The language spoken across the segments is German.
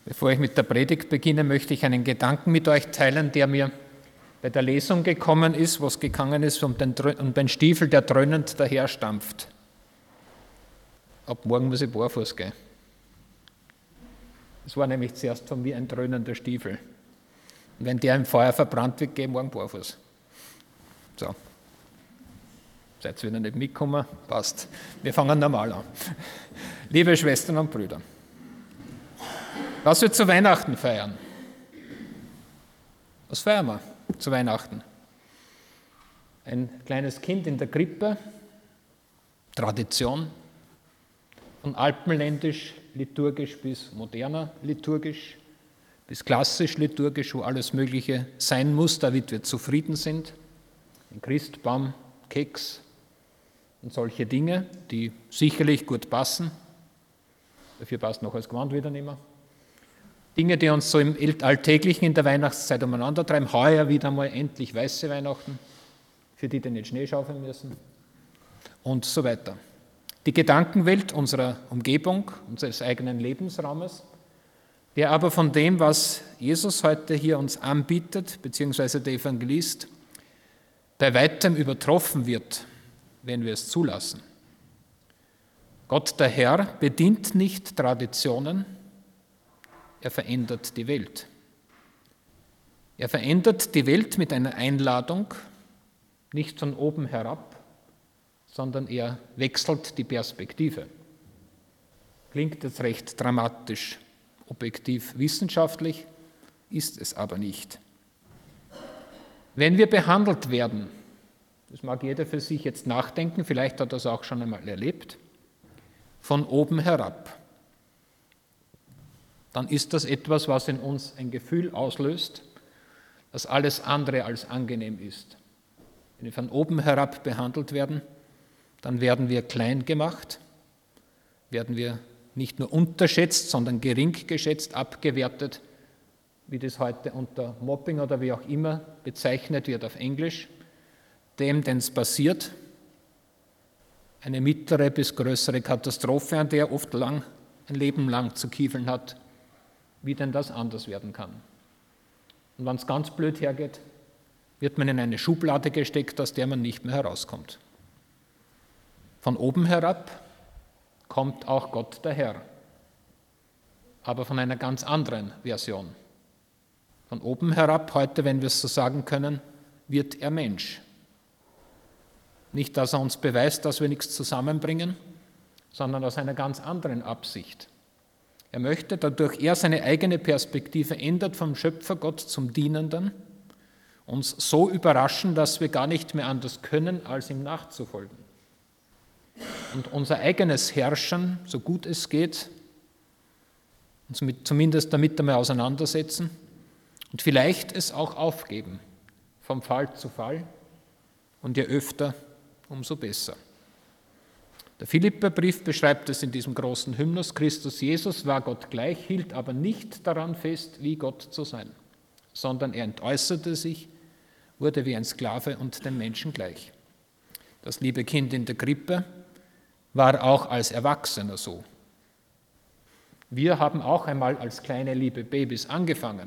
Bevor ich mit der Predigt beginne, möchte ich einen Gedanken mit euch teilen, der mir bei der Lesung gekommen ist, wo es gegangen ist um den Stiefel, der dröhnend daherstampft. Ab morgen muss ich barfuß gehen. Es war nämlich zuerst von mir ein dröhnender Stiefel. Und wenn der im Feuer verbrannt wird, gehe ich morgen barfuß. So. Seid ihr wieder nicht mitgekommen? Passt. Wir fangen normal an. Liebe Schwestern und Brüder, was wir zu Weihnachten feiern? Was feiern wir zu Weihnachten? Ein kleines Kind in der Krippe, Tradition, von alpenländisch liturgisch bis moderner liturgisch, bis klassisch liturgisch, wo alles Mögliche sein muss, damit wir zufrieden sind. Ein Christbaum, Keks und solche Dinge, die sicherlich gut passen. Dafür passt noch das Gewand wieder nicht mehr. Dinge, die uns so im Alltäglichen in der Weihnachtszeit umeinander treiben. Heuer wieder mal endlich weiße Weihnachten, für die nicht Schnee schaufeln müssen und so weiter. Die Gedankenwelt unserer Umgebung, unseres eigenen Lebensraumes, der aber von dem, was Jesus heute hier uns anbietet, beziehungsweise der Evangelist, bei weitem übertroffen wird, wenn wir es zulassen. Gott, der Herr, bedient nicht Traditionen, er verändert die Welt. Er verändert die Welt mit einer Einladung, nicht von oben herab, sondern er wechselt die Perspektive. Klingt jetzt recht dramatisch, objektiv wissenschaftlich, ist es aber nicht. Wenn wir behandelt werden, das mag jeder für sich jetzt nachdenken, vielleicht hat er es auch schon einmal erlebt, von oben herab, dann ist das etwas, was in uns ein Gefühl auslöst, das alles andere als angenehm ist. Wenn wir von oben herab behandelt werden, dann werden wir klein gemacht, werden wir nicht nur unterschätzt, sondern gering geschätzt, abgewertet, wie das heute unter Mobbing oder wie auch immer bezeichnet wird auf Englisch, dem, den es passiert, eine mittlere bis größere Katastrophe, an der oft ein Leben lang zu kiefeln hat, wie denn das anders werden kann. Und wenn es ganz blöd hergeht, wird man in eine Schublade gesteckt, aus der man nicht mehr herauskommt. Von oben herab kommt auch Gott der Herr, aber von einer ganz anderen Version. Von oben herab, heute, wenn wir es so sagen können, wird er Mensch. Nicht, dass er uns beweist, dass wir nichts zusammenbringen, sondern aus einer ganz anderen Absicht. Er möchte, dadurch er seine eigene Perspektive ändert, vom Schöpfergott zum Dienenden, uns so überraschen, dass wir gar nicht mehr anders können, als ihm nachzufolgen. Und unser eigenes Herrschen, so gut es geht, uns zumindest damit einmal auseinandersetzen und vielleicht es auch aufgeben, vom Fall zu Fall und je öfter, umso besser. Der Philipperbrief beschreibt es in diesem großen Hymnus: Christus Jesus war Gott gleich, hielt aber nicht daran fest, wie Gott zu sein, sondern er entäußerte sich, wurde wie ein Sklave und den Menschen gleich. Das liebe Kind in der Krippe war auch als Erwachsener so. Wir haben auch einmal als kleine liebe Babys angefangen.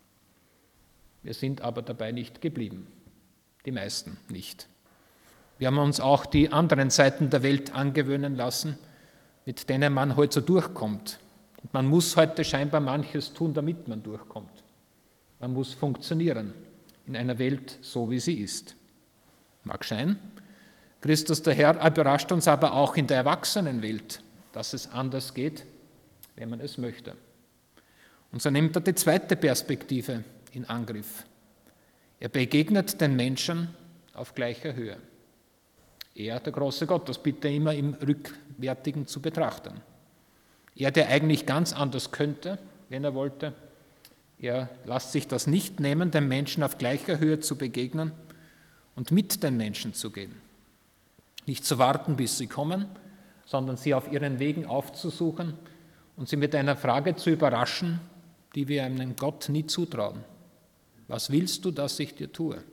Wir sind aber dabei nicht geblieben, die meisten nicht. Wir haben uns auch die anderen Seiten der Welt angewöhnen lassen, mit denen man heute so durchkommt. Und man muss heute scheinbar manches tun, damit man durchkommt. Man muss funktionieren in einer Welt, so wie sie ist. Mag sein. Christus der Herr überrascht uns aber auch in der Erwachsenenwelt, dass es anders geht, wenn man es möchte. Und so nimmt er die zweite Perspektive in Angriff. Er begegnet den Menschen auf gleicher Höhe. Er, der große Gott, das bitte immer im Rückwärtigen zu betrachten. Er, der eigentlich ganz anders könnte, wenn er wollte, er lässt sich das nicht nehmen, den Menschen auf gleicher Höhe zu begegnen und mit den Menschen zu gehen. Nicht zu warten, bis sie kommen, sondern sie auf ihren Wegen aufzusuchen und sie mit einer Frage zu überraschen, die wir einem Gott nie zutrauen. Was willst du, dass ich dir tue?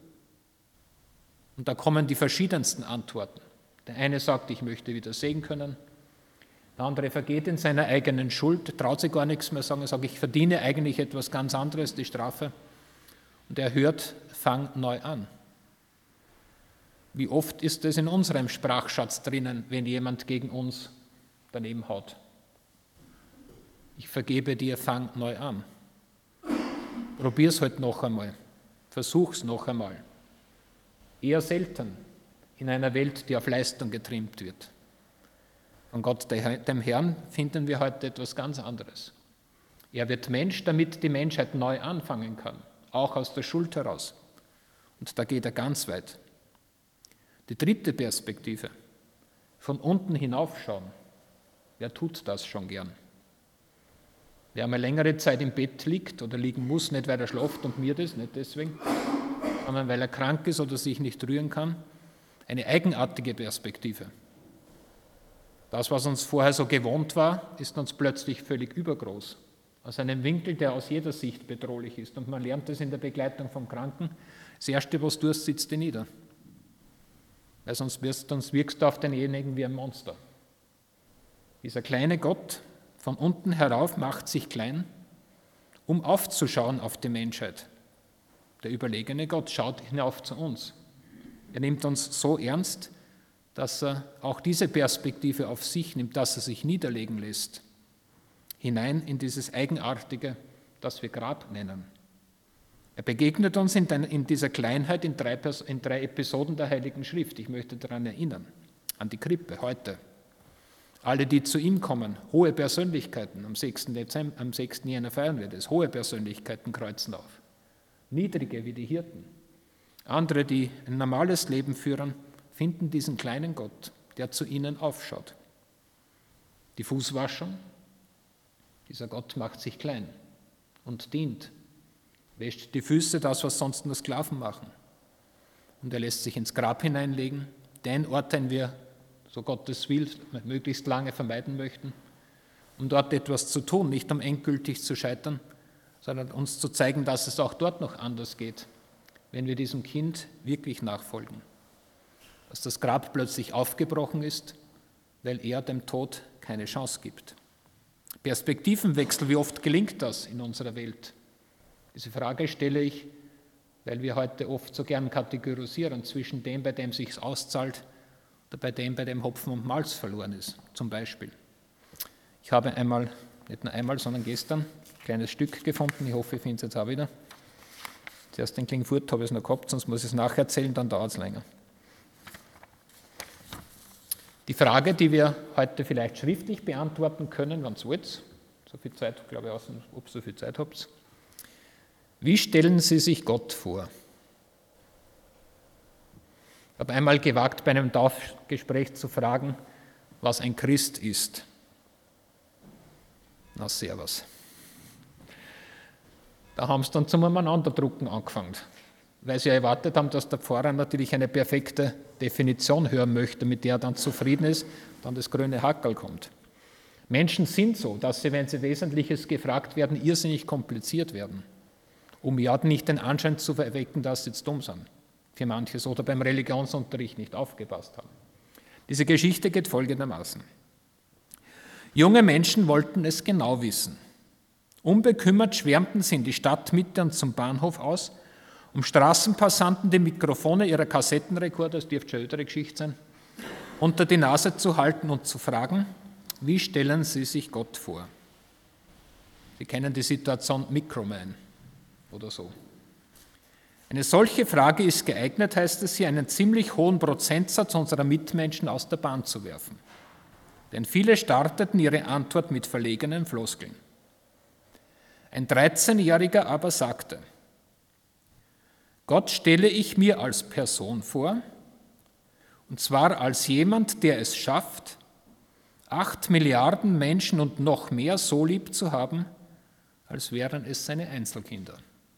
Und da kommen die verschiedensten Antworten. Der eine sagt, ich möchte wieder sehen können. Der andere vergeht in seiner eigenen Schuld, traut sich gar nichts mehr sagen, er sagt, ich verdiene eigentlich etwas ganz anderes, die Strafe. Und er hört, fang neu an. Wie oft ist es in unserem Sprachschatz drinnen, wenn jemand gegen uns daneben haut? Ich vergebe dir, fang neu an. Probier's halt noch einmal. Versuch's noch einmal. Eher selten in einer Welt, die auf Leistung getrimmt wird. Von Gott, dem Herrn, finden wir heute etwas ganz anderes. Er wird Mensch, damit die Menschheit neu anfangen kann, auch aus der Schuld heraus. Und da geht er ganz weit. Die dritte Perspektive, von unten hinaufschauen. Wer tut das schon gern? Wer einmal längere Zeit im Bett liegt oder liegen muss, nicht weil er schlaft und mir das, nicht deswegen, sondern weil er krank ist oder sich nicht rühren kann, eine eigenartige Perspektive. Das, was uns vorher so gewohnt war, ist uns plötzlich völlig übergroß. Aus einem Winkel, der aus jeder Sicht bedrohlich ist. Und man lernt das in der Begleitung vom Kranken. Das Erste, was du tust, sitzt dich nieder. Weil sonst wirkst du auf denjenigen wie ein Monster. Dieser kleine Gott von unten herauf macht sich klein, um aufzuschauen auf die Menschheit. Der überlegene Gott schaut hinauf zu uns. Er nimmt uns so ernst, dass er auch diese Perspektive auf sich nimmt, dass er sich niederlegen lässt, hinein in dieses Eigenartige, das wir Grab nennen. Er begegnet uns in dieser Kleinheit in drei Episoden der Heiligen Schrift. Ich möchte daran erinnern, an die Krippe heute. Alle, die zu ihm kommen, hohe Persönlichkeiten, am 6. Jänner feiern wir das, hohe Persönlichkeiten kreuzen auf. Niedrige wie die Hirten. Andere, die ein normales Leben führen, finden diesen kleinen Gott, der zu ihnen aufschaut. Die Fußwaschung, dieser Gott macht sich klein und dient, wäscht die Füße, das, was sonst nur Sklaven machen. Und er lässt sich ins Grab hineinlegen, den Ort, den wir, so Gottes will, möglichst lange vermeiden möchten, um dort etwas zu tun, nicht um endgültig zu scheitern, sondern uns zu zeigen, dass es auch dort noch anders geht, wenn wir diesem Kind wirklich nachfolgen. Dass das Grab plötzlich aufgebrochen ist, weil er dem Tod keine Chance gibt. Perspektivenwechsel, wie oft gelingt das in unserer Welt? Diese Frage stelle ich, weil wir heute oft so gern kategorisieren zwischen dem, bei dem es sich auszahlt, oder bei dem Hopfen und Malz verloren ist, zum Beispiel. Ich habe nicht nur einmal, sondern gestern ein kleines Stück gefunden, ich hoffe, ich finde es jetzt auch wieder. Zuerst den Klingfurt habe ich es noch gehabt, sonst muss ich es nacherzählen, dann dauert es länger. Die Frage, die wir heute vielleicht schriftlich beantworten können, wenn es wollt, so viel Zeit, glaube ich, ob ihr so viel Zeit habt. Wie stellen Sie sich Gott vor? Ich habe einmal gewagt, bei einem Taufgespräch zu fragen, was ein Christ ist. Na, servus. Da haben sie dann zum Aneinanderdrucken angefangen, weil sie erwartet haben, dass der Pfarrer natürlich eine perfekte Definition hören möchte, mit der er dann zufrieden ist, dann das grüne Hackerl kommt. Menschen sind so, dass sie, wenn sie Wesentliches gefragt werden, irrsinnig kompliziert werden, um ja nicht den Anschein zu erwecken, dass sie jetzt dumm sind, für manches, oder beim Religionsunterricht nicht aufgepasst haben. Diese Geschichte geht folgendermaßen. Junge Menschen wollten es genau wissen. Unbekümmert schwärmten sie in die Stadtmitte und zum Bahnhof aus, um Straßenpassanten die Mikrofone ihrer Kassettenrekorder, das dürfte schon eine ältere Geschichte sein, unter die Nase zu halten und zu fragen, wie stellen Sie sich Gott vor? Sie kennen die Situation Microman oder so. Eine solche Frage ist geeignet, heißt es hier, einen ziemlich hohen Prozentsatz unserer Mitmenschen aus der Bahn zu werfen. Denn viele starteten ihre Antwort mit verlegenen Floskeln. Ein 13-Jähriger aber sagte, Gott stelle ich mir als Person vor, und zwar als jemand, der es schafft, 8 Milliarden Menschen und noch mehr so lieb zu haben, als wären es seine Einzelkinder.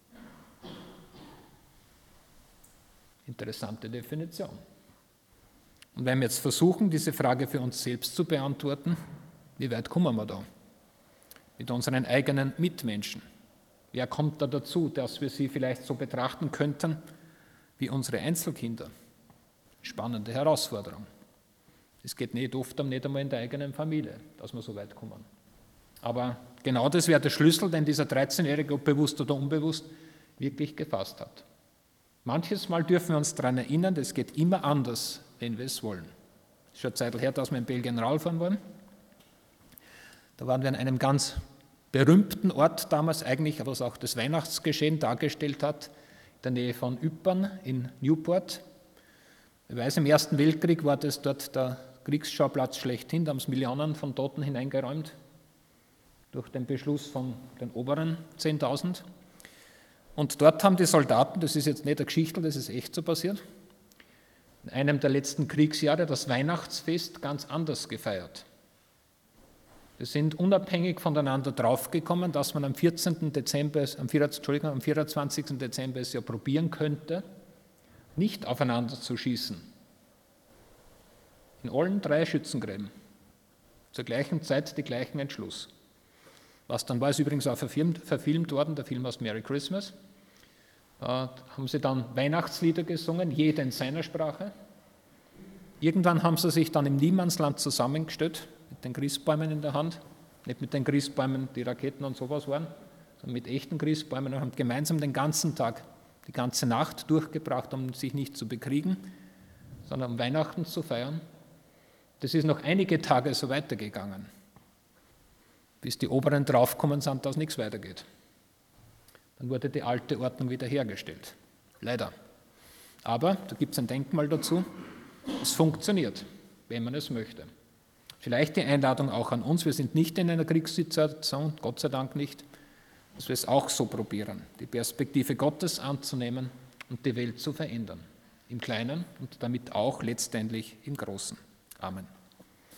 Interessante Definition. Und wenn wir jetzt versuchen, diese Frage für uns selbst zu beantworten, wie weit kommen wir da? Mit unseren eigenen Mitmenschen. Wer kommt da dazu, dass wir sie vielleicht so betrachten könnten wie unsere Einzelkinder? Spannende Herausforderung. Es geht nicht oft nicht einmal in der eigenen Familie, dass wir so weit kommen. Aber genau das wäre der Schlüssel, den dieser 13-Jährige, ob bewusst oder unbewusst, wirklich gefasst hat. Manches Mal dürfen wir uns daran erinnern, es geht immer anders, wenn wir es wollen. Es ist schon eine Zeit her, dass wir in Belgien Radfahren waren. Da waren wir an einem ganz berühmten Ort damals eigentlich, was auch das Weihnachtsgeschehen dargestellt hat, in der Nähe von Ypern in Newport. Ich weiß, im Ersten Weltkrieg war das dort der Kriegsschauplatz schlechthin, da haben es Millionen von Toten hineingeräumt, durch den Beschluss von den oberen 10.000. Und dort haben die Soldaten, das ist jetzt nicht eine Geschichte, das ist echt so passiert, in einem der letzten Kriegsjahre das Weihnachtsfest ganz anders gefeiert. Sie sind unabhängig voneinander draufgekommen, dass man am 24. Dezember es ja probieren könnte, nicht aufeinander zu schießen. In allen 3 Schützengräben. Zur gleichen Zeit die gleichen Entschluss. Was dann war, ist übrigens auch verfilmt worden, der Film heißt Merry Christmas. Da haben sie dann Weihnachtslieder gesungen, jeder in seiner Sprache. Irgendwann haben sie sich dann im Niemandsland zusammengestellt, mit den Christbäumen in der Hand. Nicht mit den Christbäumen, die Raketen und sowas waren, sondern mit echten Christbäumen und haben gemeinsam den ganzen Tag, die ganze Nacht durchgebracht, um sich nicht zu bekriegen, sondern um Weihnachten zu feiern. Das ist noch einige Tage so weitergegangen, bis die Oberen draufgekommen sind, dass nichts weitergeht. Dann wurde die alte Ordnung wiederhergestellt. Leider. Aber, da gibt es ein Denkmal dazu, es funktioniert, wenn man es möchte. Vielleicht die Einladung auch an uns, wir sind nicht in einer Kriegssituation, Gott sei Dank nicht, dass wir es auch so probieren, die Perspektive Gottes anzunehmen und die Welt zu verändern. Im Kleinen und damit auch letztendlich im Großen. Amen.